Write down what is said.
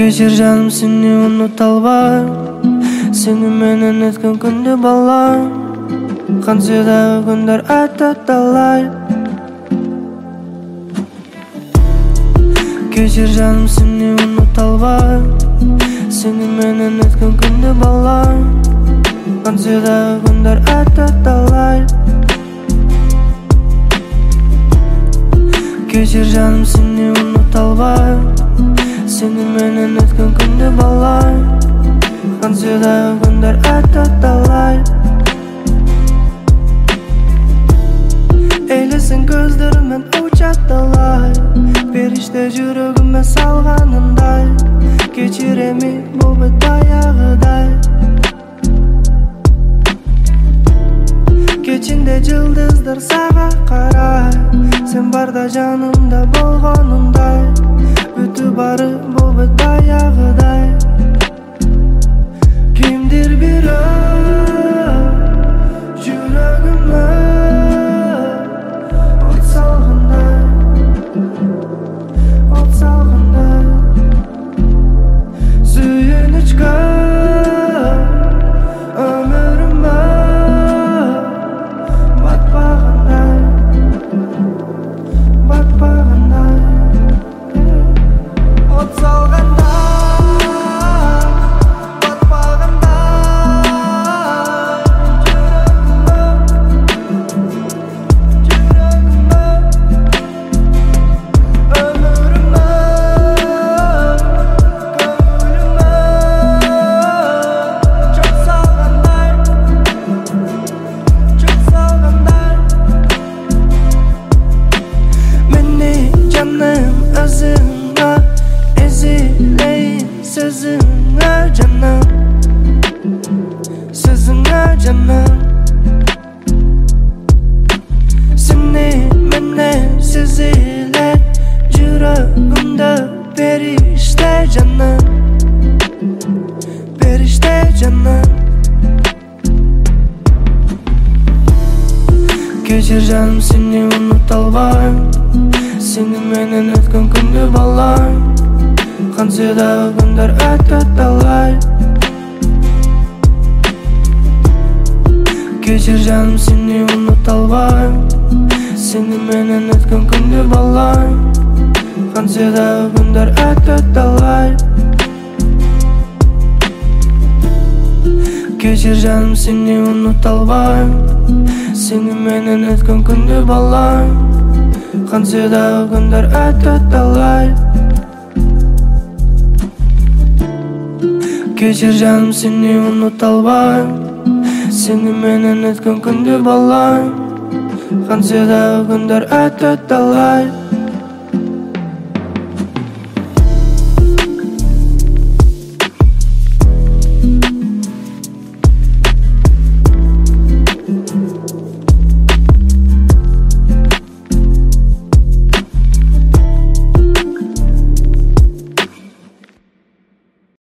Кечир жаным, сени унута албайм. Сени менен өткөн күндү балайм. Кантсе дагы күндөр өтөт талай. Кечир жаным, сени унута албайм. Сени менен өткөн күндү балайм. Кантсе дагы күндөр өтөт талай. Кечир жаным, сени унута албайм. Сени менен өткөн күндү балайм. Кантсе дагы күндөр өтөт талай. Эйлесин көздөрүмөн учат талай. Периште жүрөгүмө салганындай. Кечир эми бул бет баягыдай. Кечинде жылдыздар сага карай. Сен барда жанымда болгонундай. Бүтү бары бул бет баягыдай. Кимдир бирөө жүрөгүмө от салгандай, от салгандай. Сүйүнүчкө өмүрүмө батпагандай, батпагандай. От салгандай, батпагандай. Жүрөгүмө, өмүрүмө, көңүлүмө чоң салгандай, чоң салгандай. Мени жаным өзүңө эзилейин, сөзүңө жаным, сөзүңө жаным. Сени менен сезиле жүрөгүмдө периште жаным, периште жаным. Кечир жаным, сени унута албайм. Сени менен өткөн күндү балайм. Кантсе дагы күндөр өтөт талай. Кечир жаным, сени унута албайм. Сени менен өткөн күндү балайм. Кантсе дагы күндөр өтөт талай. Кечир жаным, сени унута албайм. Сени менен өткөн күндү балайм. Кантсе дагы күндөр өтөт талай. Кечир жаным, сени унута албайм. Сени менен өткөн күндү балайм. Кантсе дагы күндөр өтөт талай.